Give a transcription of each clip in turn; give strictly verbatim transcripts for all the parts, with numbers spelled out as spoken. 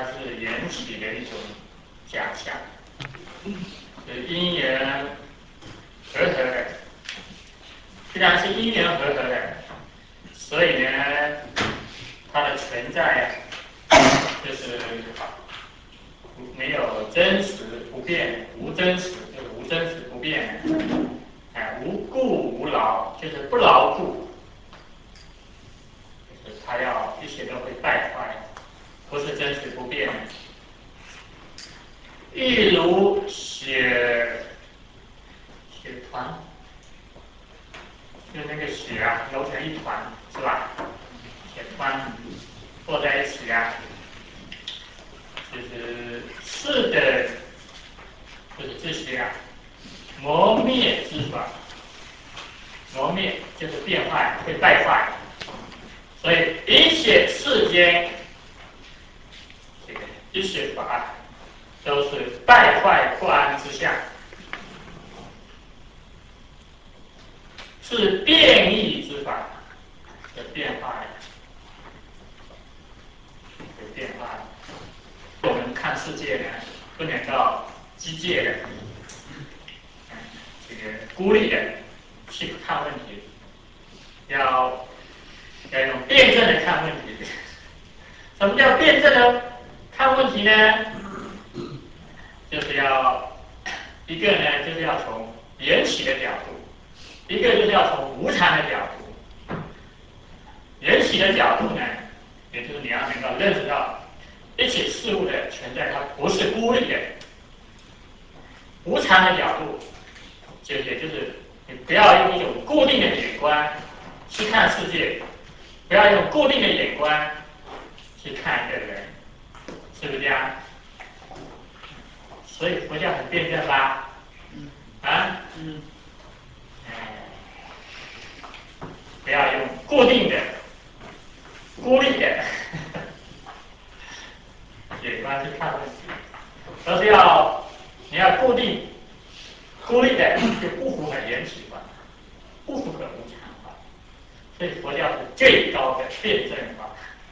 是缘起的一种假象，是因缘和合的。既然是因缘和合的，所以呢，它的存在就是没有真实不变，无真实就是无真实不变的，哎，无故无劳就是不牢固，就是它要一切都会败坏，不是真实不变的。一如血血团，就那个血啊，揉成一团，是吧？血团和在一起啊，就是是的，就是这些啊，磨灭之法。磨灭就是变坏，会败坏，所以一切世间这个一切法都是败坏不安之相。是变异之法的变化的，有变化的。我们看世界呢，不能够机械的、嗯、这个孤立的去看问题，要要用辩证的看问题。什么叫辩证的看问题呢？就是要一个呢，就是要从缘起的角度。一个就是要从无常的角度，缘起的角度呢，也就是你要能够认识到一切事物的存在，它不是孤立的。无常的角度，就也就是你不要用一种固定的眼光去看世界，不要用固定的眼光去看一个人，是不是这样？所以佛教很辩证吧？啊？嗯。不要用固定的、孤立的眼光去看问题，而是要你要固定、孤立的，就不符合缘起法，不符合无常法。所以佛教是最高的辩证法。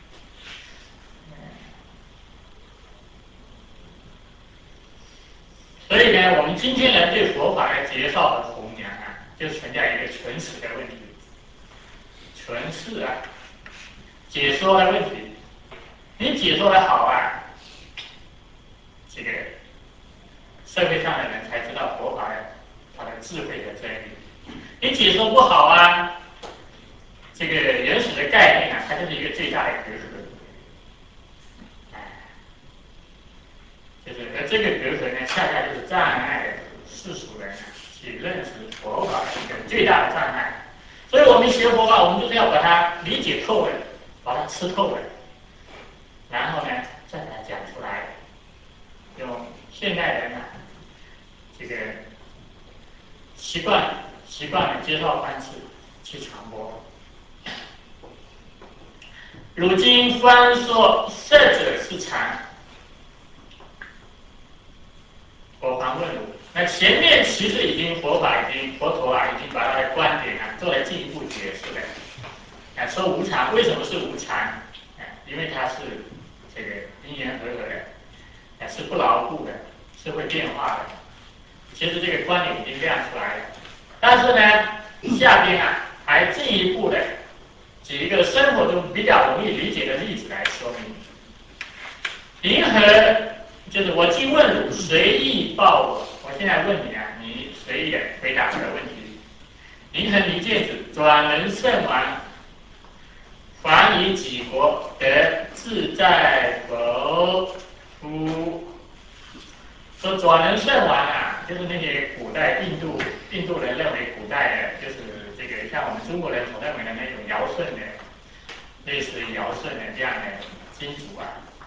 所以呢，我们今天人对佛法的介绍和弘扬啊，就存在一个纯实的问题。纯是啊，解说的问题，你解说的好啊，这个社会上的人才知道佛法的它的智慧和真理。你解说不好啊，这个原始的概念啊，它就是一个最大的隔阂。哎，就是而这个隔阂呢，恰恰就是障碍世俗人去认识佛法的一个最大的障碍。所以我们学佛法，我们就是要把它理解透了，把它吃透了，然后呢，再把它讲出来，用现代人呢、啊，这个习惯习惯的介绍方式去传播。如今方说色者是常，我还问汝，那前面其实已经佛法已经佛陀啊已经把他的观点啊做了进一步解释了。啊，说无常为什么是无常？啊，因为它是这个因缘和合的，啊，是不牢固的，是会变化的。其实这个观点已经亮出来了，但是呢，下边啊还进一步的举一个生活中比较容易理解的例子来说明。银河就是我既问汝，随意报我。我现在问你啊，你随意的回答这个问题。银河离见子，转轮圣王，凡以己国得自在否？夫说转轮圣王啊，就是那些古代印度印度人认为古代的，就是这个像我们中国人所认为的那种尧舜的，类似于尧舜的这样的君主啊。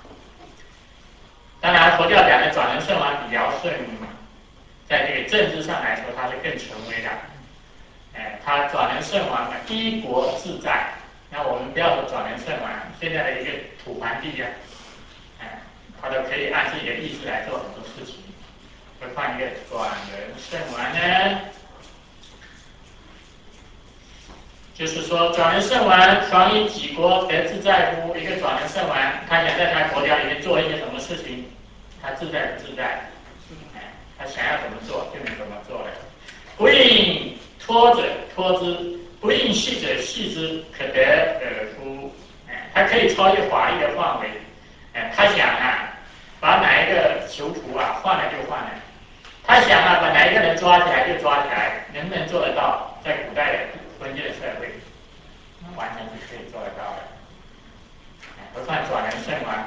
当然，佛教讲的转轮圣王比尧舜，在这个政治上来说，他是更权威的。哎，他转轮圣王呢，一国自在。那我们不要说转轮圣王，现在的一个土皇帝呀、啊，哎，他都可以按自己的意志来做很多事情。何况一个转轮圣王呢？ 就是说转轮圣王爽以己国得自在乎？一个转轮圣王，他想在他国家里面做一些什么事情，他自在不自在？哎，他想要怎么做就能怎么做了。不应托者托之，不应系者系之，可得尔乎？哎，他可以超越法律的范围。哎，他想啊，把哪一个囚徒啊换了就换了。他想啊，把哪一个人抓起来就抓起来，能不能做得到？在古代的封建社会，完全是可以做得到的。何况转轮圣王？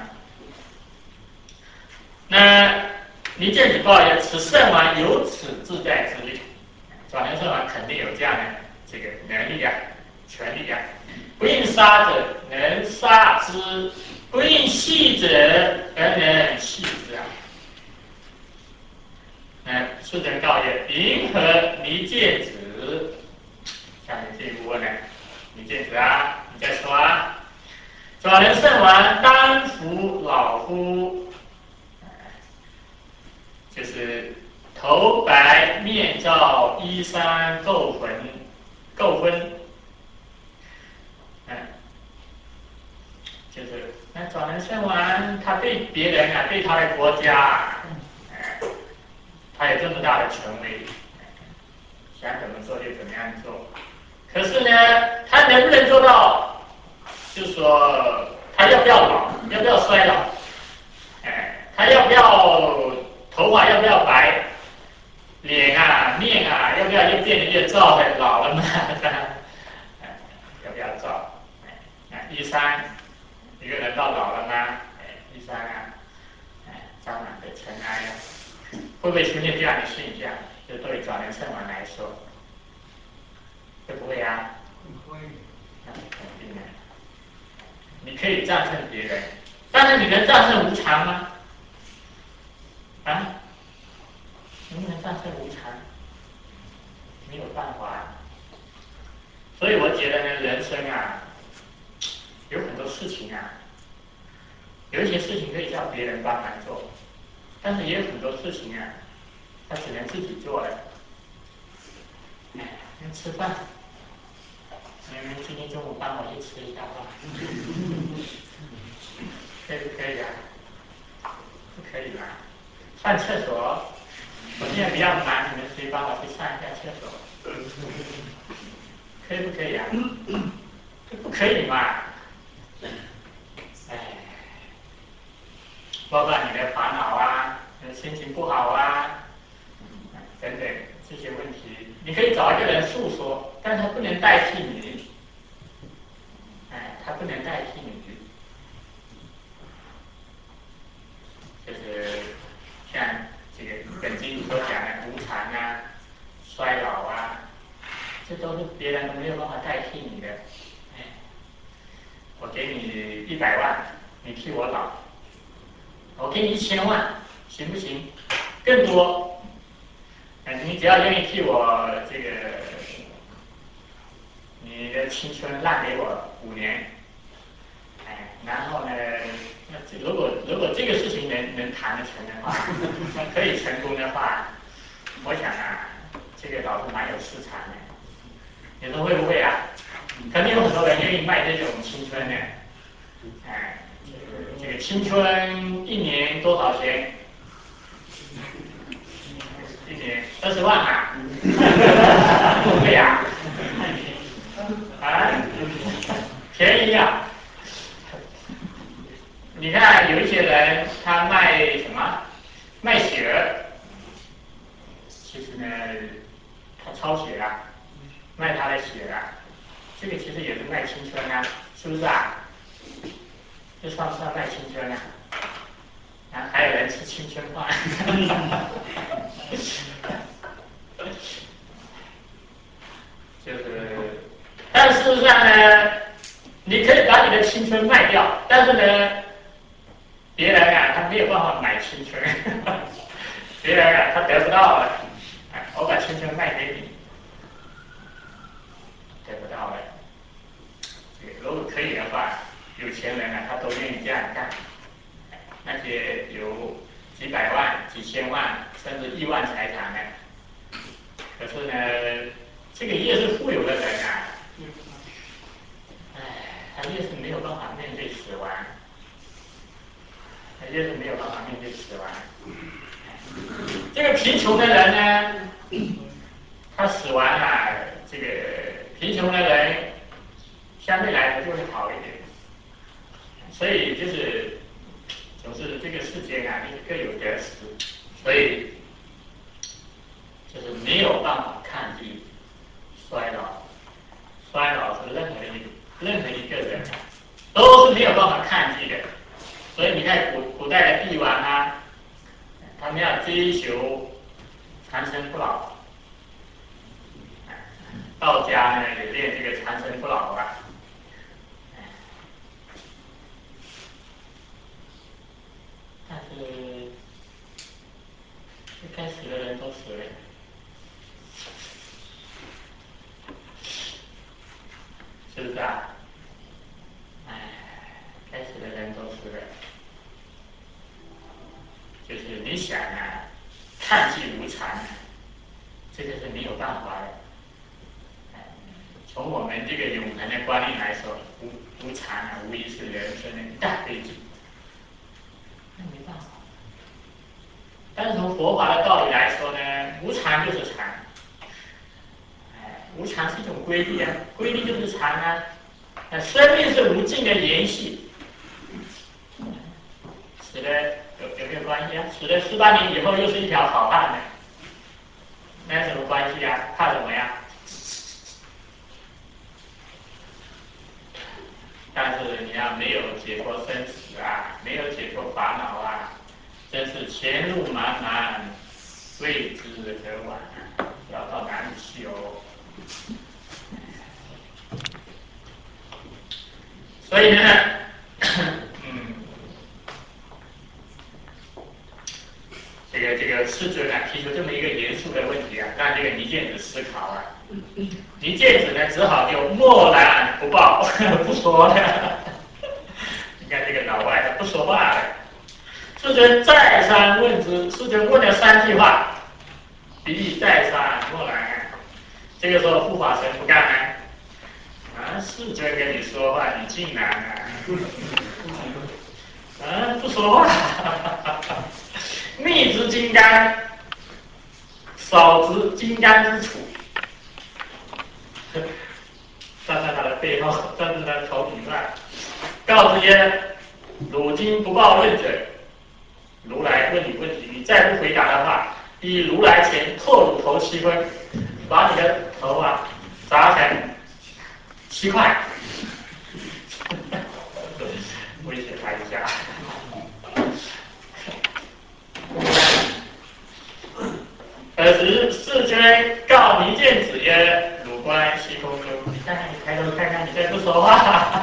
那倪建子报曰：此圣王有此自在之力。转轮圣王肯定有这样的这个能力啊、权力啊。不应杀者能杀之，不应系者而能系之啊。嗯，世人告曰：银河倪建子。下面这一部分呢，倪建子啊，你再说啊。转轮圣王当服老夫，就是头白面罩衣衫垢浑垢昏，嗯，就是那转轮圣王他对别人啊，对他的国家，嗯，他有这么大的权威，想怎么做就怎么样做。可是呢，他能不能做到？就是说，他要不要老？要不要衰老？哎，他要不要头发要不要白？脸啊、面啊，要不要越变得越燥的？老了嘛，哎，要不要燥？哎，衣衫，一个人到老了吗？哎，衣衫啊，哎，沾满的尘埃啊，会不会出现这样的现象？就对转轮圣王来说，会不会啊？ 会。 那肯定的。你可以战胜别人，但是你能战胜无常吗？啊？能不能战胜无常？没有办法。所以我觉得呢，人生啊，有很多事情啊，有一些事情可以叫别人帮忙做，但是也有很多事情啊，他只能自己做了。哎，吃饭，你们今天中午帮我去吃一下饭，可以不可以啊？不可以吧？上厕所，我现在比较忙，你们谁帮我去上一下厕所？可以不可以啊？不可以嘛？哎，包括你的烦恼啊，心情不好啊，等等这些问题，你可以找一个人诉说，但他不能代替你。哎，他不能代替你。就是像这个本经所讲的无常啊、衰老啊，这都是别人都没有办法代替你的。哎，我给你一百万，你替我老；我给你一千万，行不行？更多，哎，你只要愿意替我这个，你的青春让给我五年，哎，然后呢？那如果如果这个事情能能谈得成的话，可以成功的话，我想啊，这个倒是蛮有市场的。你说会不会啊？肯定有很多人愿意卖这种青春的。哎，这个青春一年多少钱？一年二十万啊？会不会啊？啊？便宜啊！你看有一些人他卖什么？卖血儿，其实呢，他抄血啊，卖他的血啊，这个其实也是卖青春啊，是不是啊？这算不算卖青春啊？啊，还有人吃青春饭，就是，但事实上呢，你可以把你的青春卖掉，但是呢，别人啊，他没有办法买青春，别人啊，他得不到了，哎，我把青春卖给你，得不到了。如果可以的话，有钱人啊，他都愿意这样干。那些有几百万、几千万，甚至亿万财产的，可是呢，这个越是富有的人啊， 接是没有办法面对死亡。这个贫穷的人呢，他死亡啊，这个贫穷的人相对来说就会好一点。所以就是总是这个世界啊，就是各有得失，所以就是没有办法抗拒衰老。衰老是任何一任何一个人都是没有办法抗拒的。所以你看古古代的帝王啊，他们要追求长生不老。道家呢也练这个长生不老啊。但是该死的人都死了，是不是啊？哎，该死的人都死了，就是你想啊，抗拒无常啊，这个是没有办法的。从我们这个永恒的观念来说，无无常啊，无疑是人生的一大悲剧，那没办法。但是从佛法的道理来说呢，无常就是常，哎，无常是一种规律啊，规律就是常啊。那生命是无尽的延续，死了有有没有关系啊？死了十八年以后又是一条好汉呢，那有什么关系啊？怕什么呀？但是你要没有解脱生死啊，没有解脱烦恼啊，真是前路茫茫，未知何往啊，要到哪里去哦？所以呢，嗯，这个这个世尊啊提出这么一个严肃的问题啊，让这个尼犍子思考啊。尼犍子呢只好就默然不报，不说了。你看这个老外他不说话了。世尊再三问之，世尊问了三句话，彼再三默然。这个时候护法神不干了。啊，世尊跟你说话，你竟然啊，啊不说话，密之金刚，少之金刚之处，站在他的背后，站在他的头顶上，告知曰：汝今不报问者，如来问你问题，你再不回答的话，以如来前破汝头七分，把你的头啊砸成七块，威胁他一下。尔时世尊告尼犍子曰：汝观虚空中，你看看你抬头看看，你再不说话，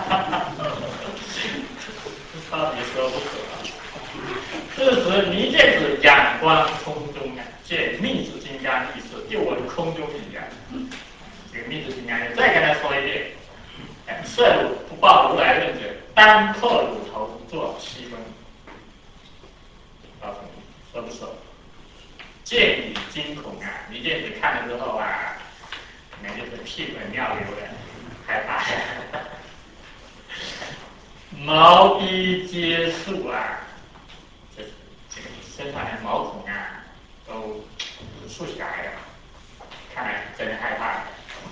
到底说不说？这时尼犍子仰观空中啊，见密之金刚力士，又闻空中语言。这个密之金刚再跟他说一遍。设汝不报如来论者，当破汝头作七分。告诉你，说不说？见你惊恐啊！尼犍子看了之后啊，可能就是屁滚尿流的，害怕。毛衣皆竖啊，这这个身上的毛孔啊都竖起来了，看来真的害怕。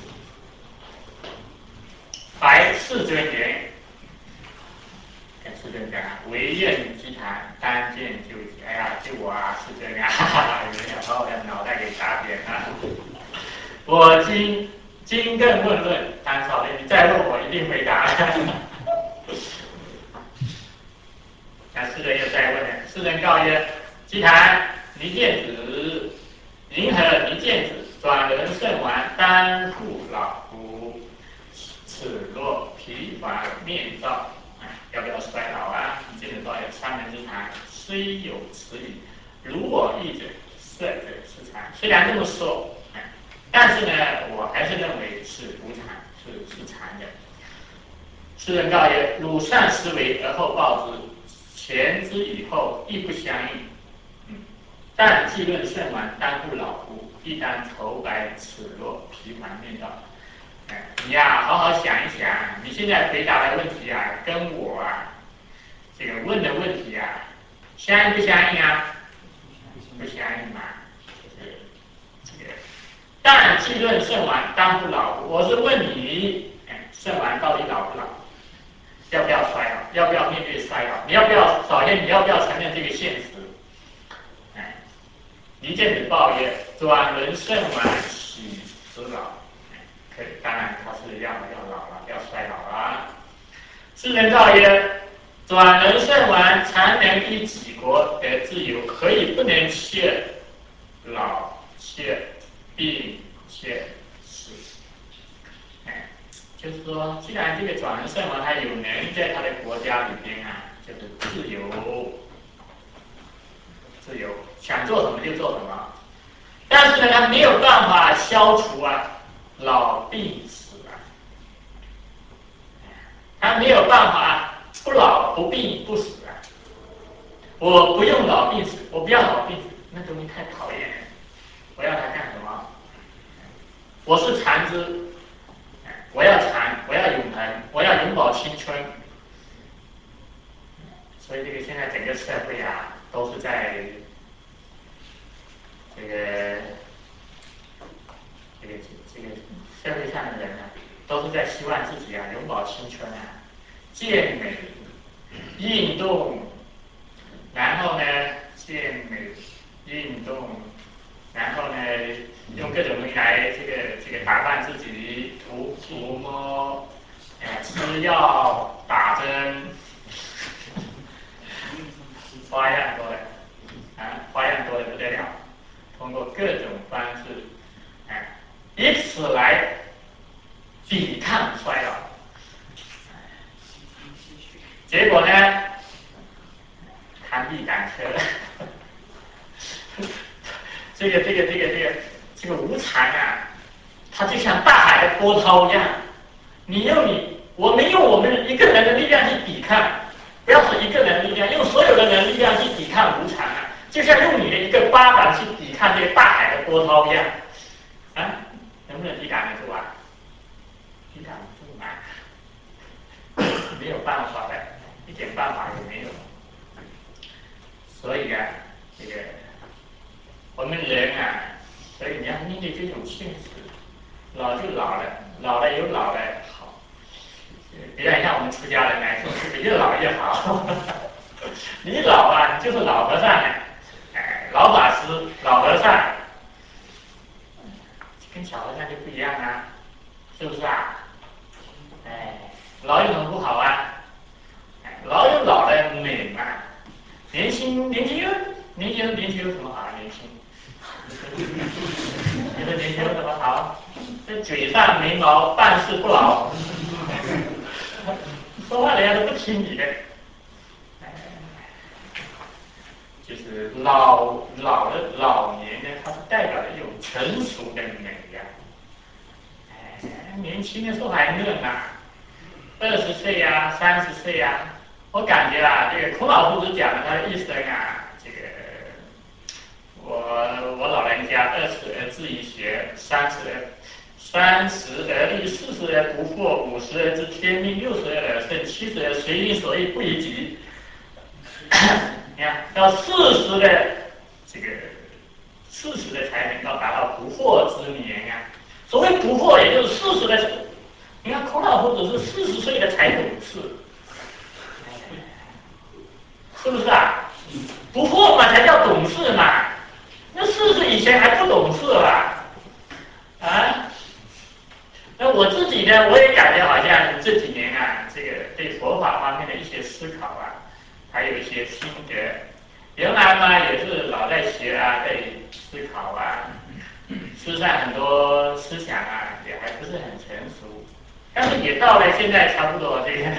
白世尊言，跟世尊讲啊，唯愿即谈，当见救济。哎呀，救我啊，世尊啊！有人要把我的脑袋给打扁了。我今今更问论，当少年，你再问我，一定回答。那世尊又再问了，世尊告曰：即谈尼犍子，云何尼犍子转轮圣王，当复老夫？此若疲乏面罩，要不要衰老啊？你这个道有三门之常，虽有此理，如我意者，色者是常。虽然这么说，但是呢，我还是认为是无常，是是常的。世人告曰：汝善思维而后报之，前之以后亦不相应。嗯，但既论圣王当复老夫，亦当愁白此若疲乏面罩。你呀、啊，好好想一想，你现在回答的问题啊，跟我啊，这个问的问题啊， 相应不相应啊？不相应嘛，就是这个。但既论圣王当不老，我是问你，哎，圣王到底老不老？要不要衰老？要不要面对衰老？你要不要首先你要不要承认这个现实？哎，离间子报曰：转轮圣王喜时老。哎，可以，当然他是要要老了，要衰老了。世人道曰：转轮圣王常能依己国得自由，何以不能切老、切病、切死？哎，就是说，既然这个转轮圣王他有能力在他的国家里边啊，就是自由，自由，想做什么就做什么。但是呢，他没有办法消除啊老病死啊，他没有办法不老不病不死啊。我不用老病死，我不要老病死，那东西太讨厌了。我要它干什么？我是残肢，我要残，我要永恒，我要永葆青春。所以这个现在整个社会啊，都是在这个这个这个社会上的人啊，都是在希望自己啊永葆青春啊，健美、运动，然后呢健美、运动，然后呢用各种东西来这个这个打扮自己，涂涂抹，哎，吃药、打针，花样多的啊，花样多的不得了。通过各种方式，哎，以此来抵抗衰老。结果呢，螳臂赶车。这个这个这个这个这个无常啊，它就像大海的波涛一样，你用你，我们用我们一个人的力量去抵抗，不要说一个人的力量，用所有的人的力量去抵抗无常啊，就像用你的一个巴掌去抵抗这个大海的波涛一样，啊，能不能抵挡得住啊？抵挡不住嘛，没有办法的，一点办法也没有。所以啊，这个我们人啊，所以你要面对这种现实，老就老了，老了有老的好，别然像我们出家人来说，是不是越老越好？你老啊，你就是老和尚了，哎，老法师、老和尚，跟小和尚就不一样啊，是不是啊？哎，老有什么不好啊？哎，老有老的美嘛，年轻年轻有年轻年轻有什么好？年轻。你说年轻有什么好？这嘴上没毛，办事不牢，说话人家都不听你的。就是老老的老年呢，它是代表了一种成熟的美呀、啊。哎，年轻的时候还嫩啊，二十岁呀、三十岁呀，我感觉啊，这个孔老夫子讲的他的一生啊，这个。我我老人家二十而志于学，三十而三十而立，四十而不惑，五十而知天命，六十而耳顺，七十而随心所欲不逾矩。你看，到四十的这个四十的才能够达到不惑之年啊。所谓不惑，也就是四十的。你看孔老夫子是四十岁的才懂事，是不是啊？不惑嘛，才叫懂事嘛。那四十以前还不懂事啦，啊？那我自己呢，我也感觉好像这几年啊，这个对佛法方面的一些思考啊，还有一些心得。原来嘛，也是老在学啊，在思考啊，事实上很多思想啊，也还不是很成熟。但是也到了现在差不多这个，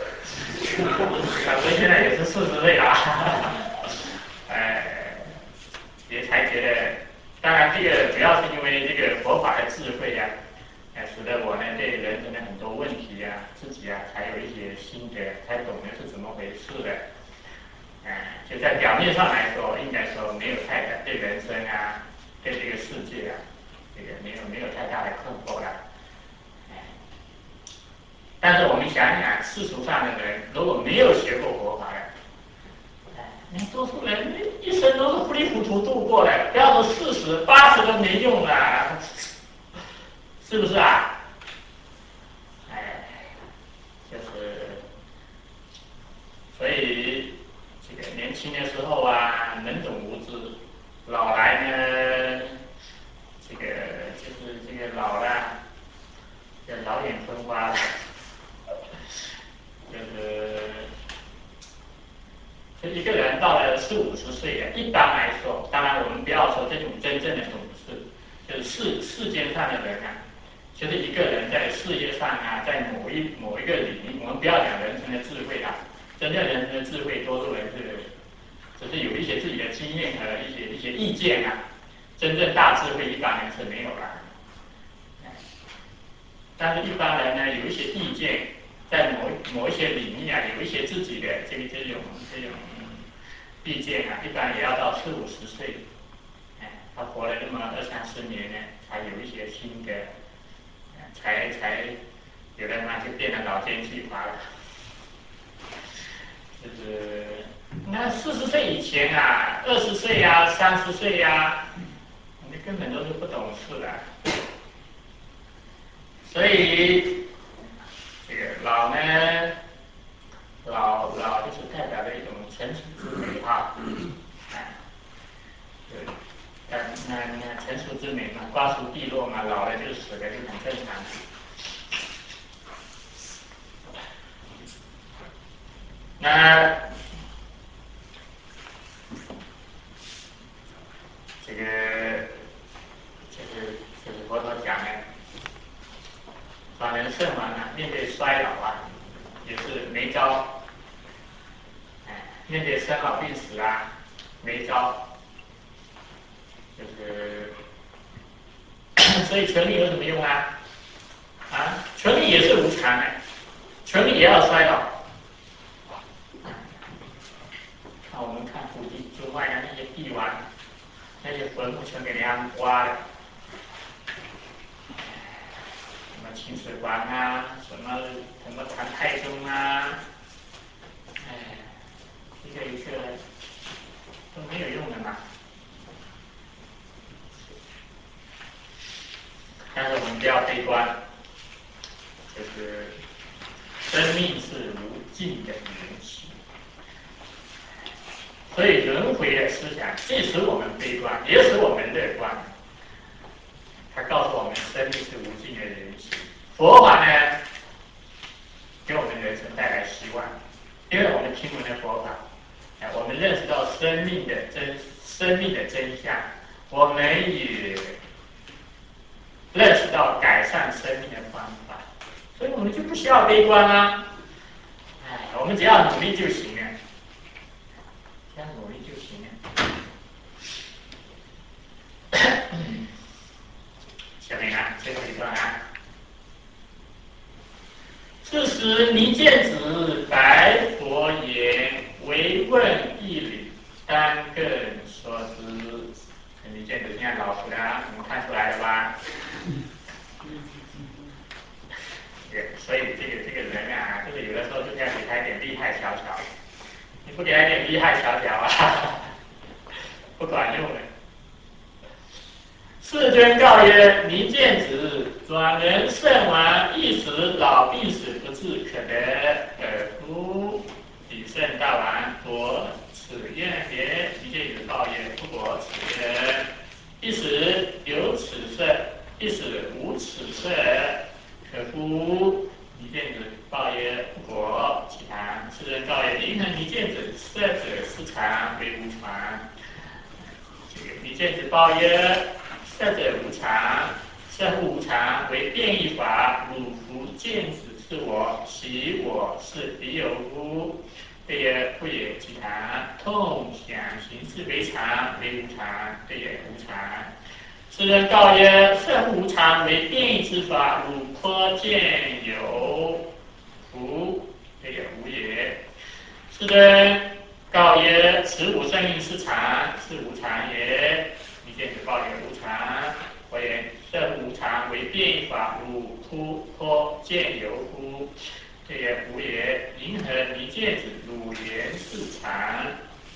我现在也是四十岁了，哎。也才觉得，当然这个主要是因为这个佛法的智慧呀、啊，哎，使得我呢对人生的很多问题呀、啊，自己啊才有一些心得，才懂得是怎么回事的。哎，就在表面上来说，应该说没有太大对人生啊，对这个世界啊，这个没有没有太大的困惑了。哎，但是我们想想，世俗上的人如果没有学过佛法的，哎， 你多数人一生都是糊里糊涂度过的，不要说四十、八十都没用了，是不是啊？哎，就是，所以这个年轻的时候啊，懵懂无知，老来呢，这个就是这个老了，就老眼昏花了，就是。就一个人到了四五十岁啊，一般来说，当然我们不要说这种真正的懂事，就是世世间上的人啊，就是一个人在事业上啊，在某一某一个领域，我们不要讲人生的智慧啊，真正人生的智慧，多数人是只是有一些自己的经验和一些一些意见啊，真正大智慧一般人是没有的。但是一般人呢，有一些意见，在某某一些领域啊，有一些自己的这个这种这种意见啊，一般也要到四五十岁，哎，他活了那么二三十年呢，才有一些心得，才才有的嘛就变得老奸巨猾了。就是那四十岁以前啊，二十岁呀、三十岁呀，你根本都是不懂事的。所以这个老呢，老老就是代表着一种成熟之美哈，哎，对，那那那成熟之美嘛，瓜熟蒂落嘛，老了就死了，就很正常。那这个就是就是佛陀讲的，老人圣王啊，面对衰老啊，也是没招。哎，面对生老病死啊，没招。就是，所以权力有什么用啊？啊，权力也是无常的，权力也要衰老。那我们看古今中外的那些帝王，那些坟墓全给人家挖了，什么秦始皇啊，什么什么唐太宗啊，哎，一个一个都没有用的嘛。但是我们不要悲观，就是生命是无尽的缘起，所以轮回的思想既使我们悲观，也使我们乐观。它告诉我们，生命是无尽的缘起。佛法呢，给我们人生带来希望，因为我们听闻了佛法，哎，我们认识到生命的真生命的真相，我们也认识到改善生命的方法，所以我们就不需要悲观啦。哎，我们只要努力就行了，只要努力就行了。下面啊，最后一段啊。是时尼见子白佛言：“唯问一理，当更说之。”尼见子现在老实了，你们看出来了吧？所以这个这个人啊，就是有的时候就是要给他一点厉害小巧，你不给他一点厉害小巧啊，不管用的。世尊告曰：“尼见子，转人圣王，一时老病死不治，可得尔夫？”彼圣大王果此愿也。尼见子报曰：“不果此愿。一时有此色，一时无此色，可夫？”尼见子报曰：“不果。”其他世尊告曰：“因何尼见子？色者是常，为无常。”这个尼见子报曰：“色者无常，色复无常，为变异法。汝夫见子是我，其我是彼有乎？”对曰：“不也。”其他痛想行识为常，为无常。对曰：“无常。”世尊告曰：“色复无常，为变异之法，汝颇见有乎？”对曰：“无也。”世尊告曰：“此五生命是常，是无常也。”尼见子报曰：“无常。”佛言：“色无常，为变异法，汝颇颇见有乎？”对曰：“无也。”因何尼见子汝言是常？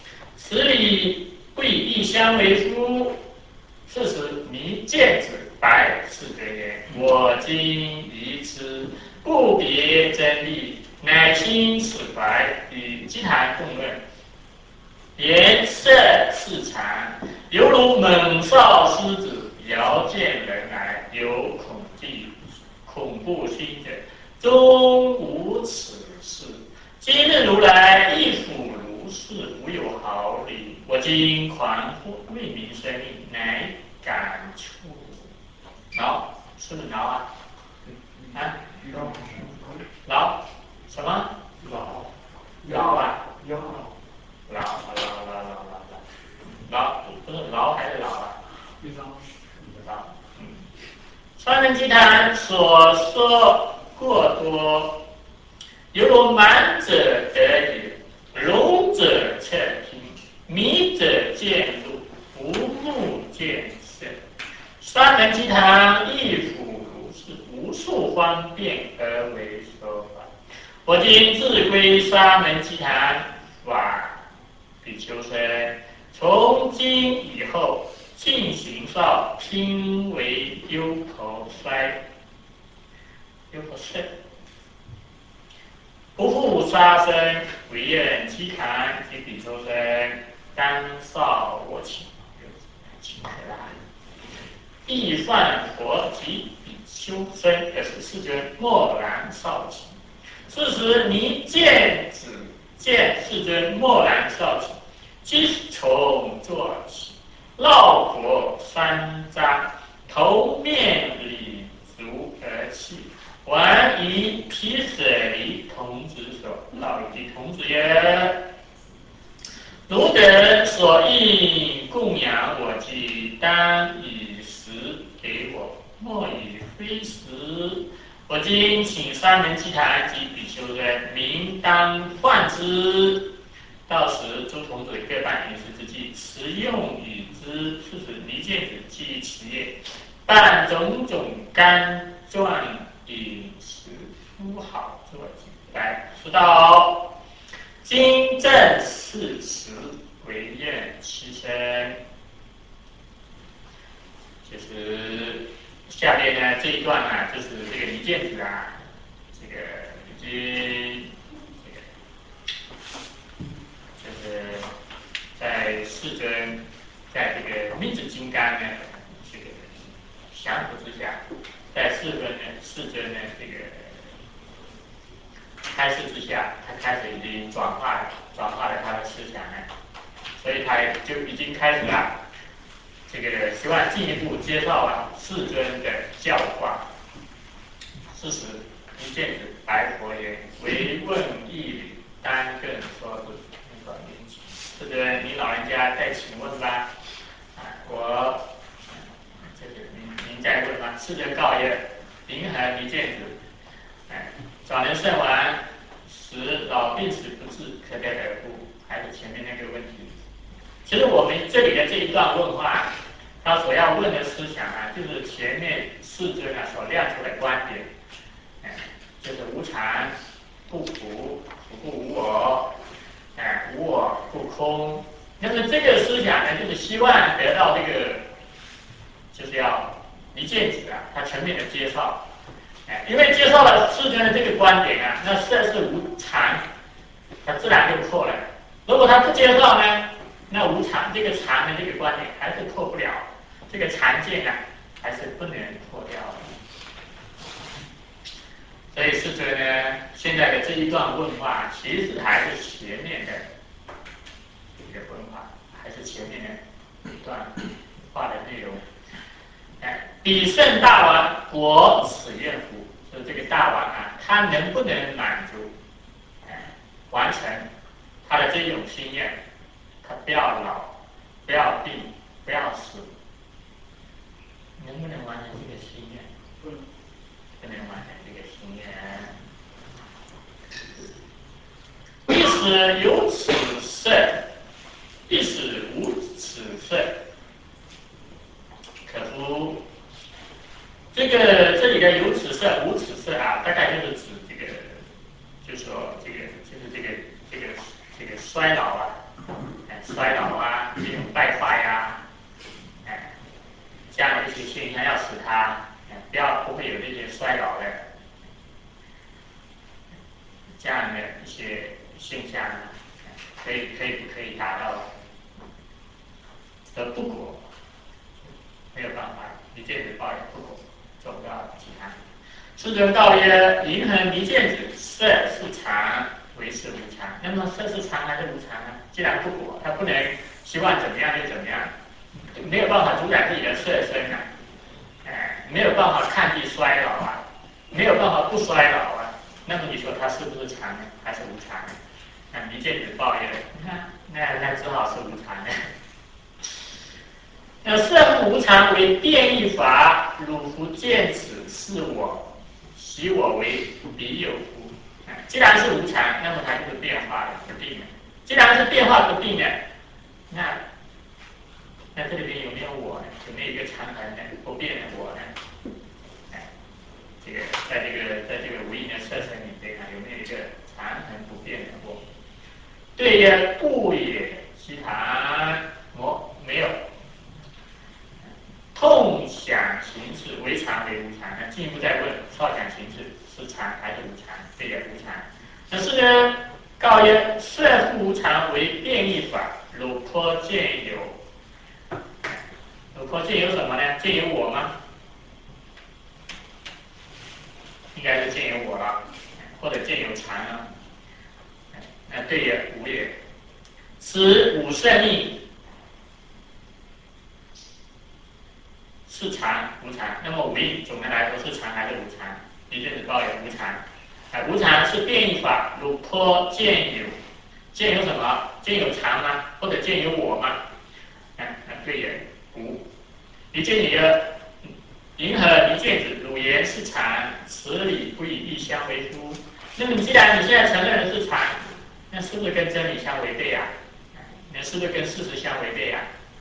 十里不以异乡为夫。是时弥见子白是德言：我今宜之，故别真利，乃亲此怀，与鸡谈共论。言色是常，犹如猛兽狮子，遥见人来，有恐惧恐怖心者，终无此事。今日如来亦复如是，无有毫厘。我今狂为民生命，乃感触。劳是不是劳啊？啊？劳什么？ 劳劳啊？ 腰劳劳劳劳劳劳，不是劳还是劳啊？劳。嗯。川门集团所说过多，犹如满者得也，聋者侧听，迷者见路，无目见色。三门集团亦复如是，无数方便而为说法。我今自归沙门集团法比丘僧，从今以后，尽行少，听为忧头衰，忧头盛。不复杀生，唯愿积坛及比丘僧，当少我请，请可啦。亦犯佛及比丘僧，也是世尊默然少请。是时弥见子见世尊默然少请，即从坐起，绕脖三匝，头面礼足而泣。还以毗舍离童子所，道以及童子曰：汝等所应供养我即，当以食给我，莫以非食。我今请三门集坛及比丘僧，明当换之。到时诸童子各办饮食之际，食用与之。是时弥见子记其业，办种种干状饮食，敷好坐起来，说道：今正是时，唯愿其身。就是下面呢这一段呢，就是这个弥见子啊，这个以及这个就是在世尊在这个密子金刚呢这个降伏之下，在世尊呢世尊呢这个开示之下，他开始已经转化转化了他的思想呢，所以他就已经开始了。这个希望进一步介绍啊世尊的教化。是时，弥见子白佛言：唯问一语，当更说之。世尊，你老人家再请问吧。啊，我这个您您再问吧。世尊告曰：云何弥见子？哎，早年圣王时老病死不治，可得而故？还是前面那个问题。其实我们这里的这一段问话，他所要问的思想啊，就是前面世尊啊所亮出的观点，哎，就是无常、不苦、苦不无我，哎，无我不空。那么这个思想呢，就是希望得到这个，就是要弥见子啊，他全面的介绍，哎，因为介绍了世尊的这个观点啊，那色是无常，他自然就破了。如果他不介绍呢？那无常这个常的这个观点还是破不了，这个常见啊还是不能破掉的。所以世尊呢，现在的这一段问话，其实还是前面的这个问话，还是前面的一段话的内容。哎，彼圣大王果此愿乎？说这个大王啊，他能不能满足，哎，完成他的这种心愿？他不要老，不要病，不要死，能不能完成这个心愿？不能，不能完成这个心愿。必使有此色，必使无此色。可夫这个这里的有此色、无此色啊，大概就是指这个，就说这个就是这个这个这个衰老啊。衰老衰老的这样的一些现象呢，可以可以不可以达到的不果？没有办法，离间子报也不果，做不到其他。世尊告曰：银河离间子，色是常，为是无常。那么色是常还是无常呢？既然不果，它不能希望怎么样就怎么样，没有办法主宰自己的色身啊，哎，没有办法抗拒衰老啊，没有办法不衰老啊。那么你说它是不是常呢？还是无常呢？那离间子报曰：那那那只好是无常的。那色无常为变异法，汝夫见此是我，习我为彼有乎？既然是无常，那么它就是变化的、不定的。既然是变化不定的，那那这里面有没有我呢？有没有一个常恒的、不变的我呢？哎，这个在这个在这个无因的色身里面看，有没有一个常恒不变的我？对曰：不也，其常我没有。痛想行识为常为无常？那进一步再问：少想行识是常还是无常？这个无常。那是呢？告曰：色复无常为变异法，汝颇见有？汝颇见有什么呢？见有我吗？应该是见有我了，或者见有常呢？那对也，无也。此五色命是常无常？那么五蕴总的来说是常还是无常？离间子报也无常。啊，无常是变异法，汝颇见有？见有什么？见有常吗？或者见有我吗？啊，那对也，无。离间你曰：银河离间子，汝言是常，此理不以义相违乎？那么你既然你现在承认的是常，那是不是跟真理相违背啊？那是不是跟事实相违背啊？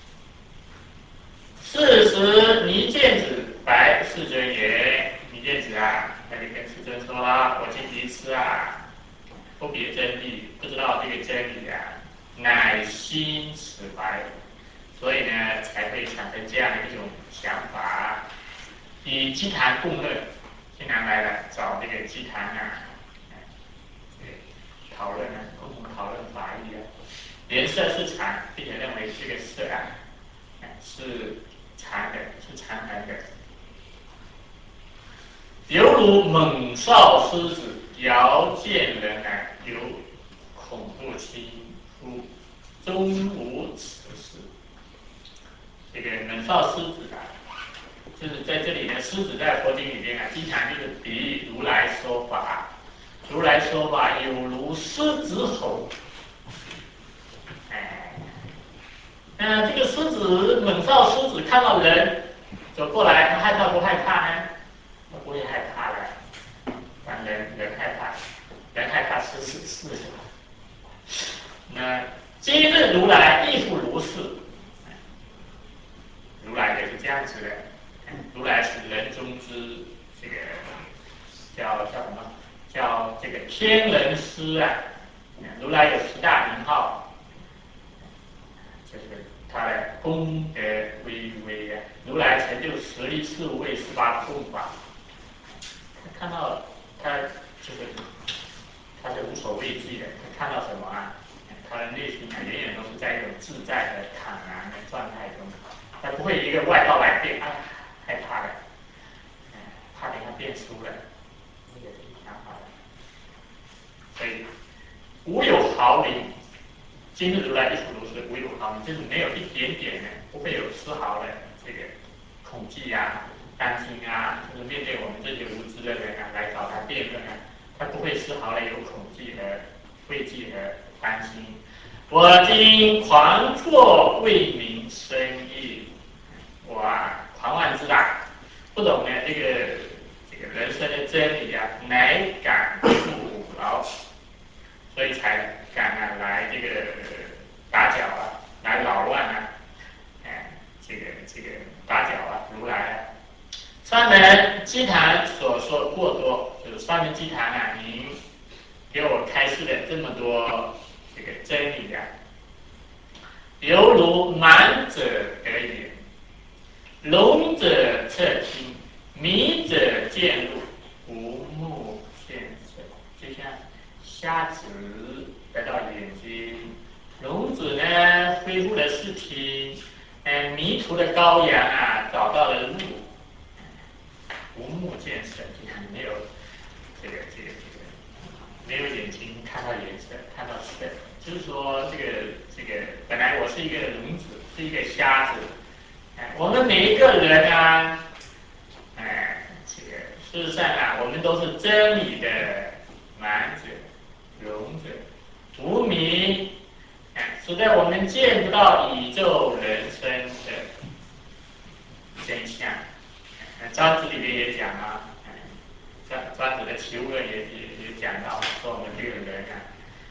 事实离间子白世尊言：离间子啊，那就跟世尊说了，我今第一次啊，不别真理，不知道这个真理啊，乃心此白，所以呢，才会产生这样的一种想法，以鸡坛共论，经常来了找这个鸡坛啊，讨论啊，共同讨论法义啊。颜色是常，并且认为这个色啊，是常的，是常恒的。犹如猛少狮子，遥见人来，有恐怖轻忽，终无此事。这个猛少狮子啊，就是在这里呢，狮子在佛经里面啊，经常就是比喻如来说法，如来说法有如狮子吼。哎，那这个狮子猛少狮子看到人走过来，他害怕不害怕呢？他不会害怕的，但人人害怕，人害怕狮子是什么？那今日如来亦复如是。如来也是这样子的，如来是人中之这个叫叫什么？叫这个天人师啊。如来有十大名号，就是他的功德巍巍啊。如来成就十力事无畏十八不共法，看到他就是他是无所畏惧的，他看到什么啊？他的内心啊，永远都是在一种自在的坦然的状态中。他不会一个外道来变，哎，害怕的，嗯，怕等他变输了，这也是想法的。所以无有毫厘，今日如来一复如是，无有毫厘，就是没有一点点的，不会有丝毫的这个恐惧啊、担心啊，就是面对我们这些无知的人啊来找他辩论啊，他不会丝毫的有恐惧和畏惧和担心。我今狂作为民生意。我啊，狂妄自大，不懂呢这个这个人生的真理啊，乃敢负劳，所以才敢啊来这个打搅啊，来扰乱啊，哎，这个这个打搅啊，如来啊。上人积坛所说过多，就是上人积坛啊，您给我开示了这么多这个真理啊，犹如满者得言。聋者侧听， 迷者见路，无目见神，就像瞎子得到眼睛，聋子呢恢复了视听，呃，迷途的羔羊啊找到了路，无目见神，就像没有这个这个这个没有眼睛看到颜色，看到色，就是说这个这个本来我是一个聋子，是一个瞎子，哎，我们每一个人啊。哎，这个事实上啊，我们都是真理的盲者、聋者、无明，哎，使得我们见不到宇宙人生的真相。庄子里面也讲啊，庄庄子的齐物论也也也讲到，说我们这个人啊，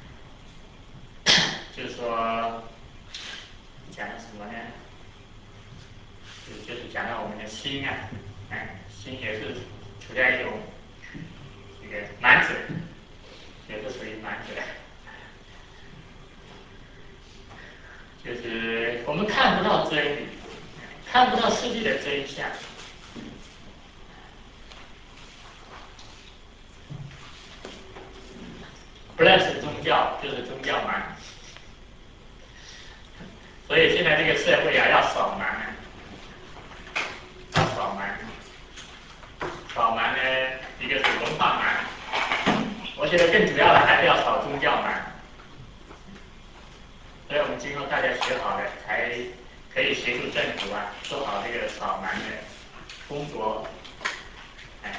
就是说讲什么呢？就就是讲到我们的心啊，哎，心也是处在一种这个盲者，也是属于盲者，就是我们看不到真理，看不到世界的真相。不认识宗教就是宗教盲，所以现在这个社会啊要扫盲，要扫盲，扫盲呢一个是文化盲，我觉得更主要的还是要扫宗教盲。所以我们今后大家学好了，才可以协助政府啊做好这个扫盲的工作。哎，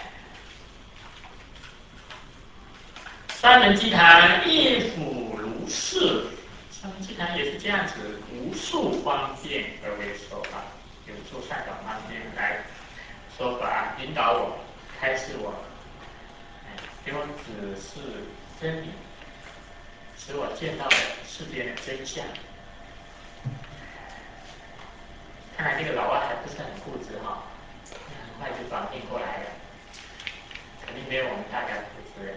三门祭坛一府如是，三门祭坛也是这样子，无数方便而为说法，有无数善巧方便来说法，引导我，开示我，哎，给我指示真理，使我见到了世界的真相。看来这个老外还不是很固执哈，很快就转变过来了，肯定没有我们大家固执。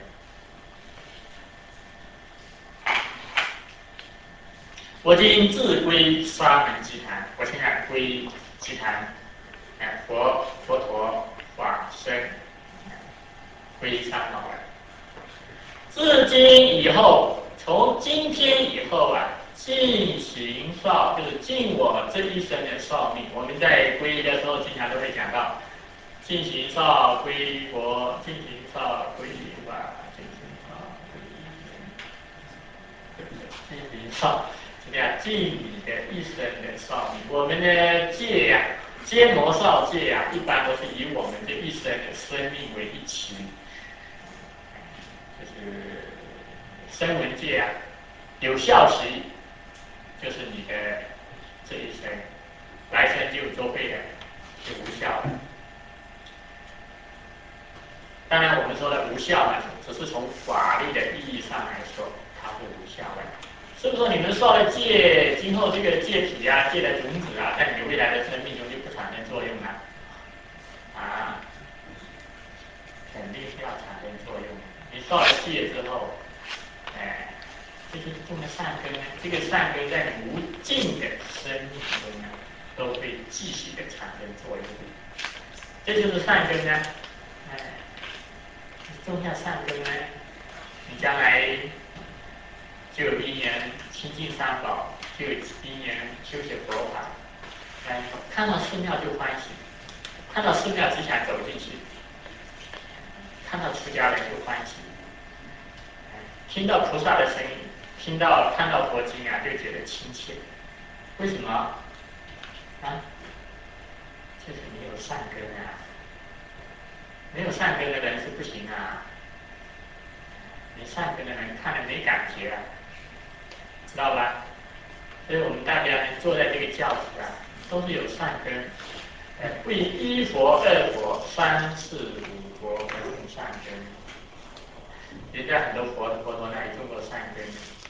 我今自归沙门祭坛，我现在归祭坛，哎，佛佛陀法身，归三宝了。自今以后，从今天以后啊，尽行少，就是尽我这一生的寿命。我们在皈依的时候，经常都会讲到，尽行少皈依佛，尽行少皈依法，尽行少皈依，尽行少。这样尽你的一生的寿命，我们的戒呀、啊，戒魔少戒啊，一般都是以我们这一生的生命为一期，就是声闻戒啊，有效期就是你的这一生，来生就作废的，就无效了。当然，我们说的无效呢，只是从法律的意义上来说，它是无效的。是不是说你们受了戒，今后这个戒体啊、戒的种子啊，在你未来的生命中就不产生作用了？啊，肯定是要产生作用的。你受了戒之后，哎，这就是种的善根呢。这个善根在你无尽的生命中呢，都会继续的产生作用。这就是善根呢。哎，种下善根呢，你将来就有因缘亲近三宝，就有因缘修学佛法。哎，看到寺庙就欢喜，看到寺庙只想走进去，看到出家人就欢喜，听到菩萨的声音，听到看到佛经啊，就觉得亲切。为什么？啊，就是你有善根啊，没有善根的人是不行啊。没善根的人看了没感觉啊，知道吧？所以我们大家呢坐在这个教室啊，都是有善根，呃，不以一佛、二佛、三世、五佛而种善根。人家很多佛佛陀那里种过善根，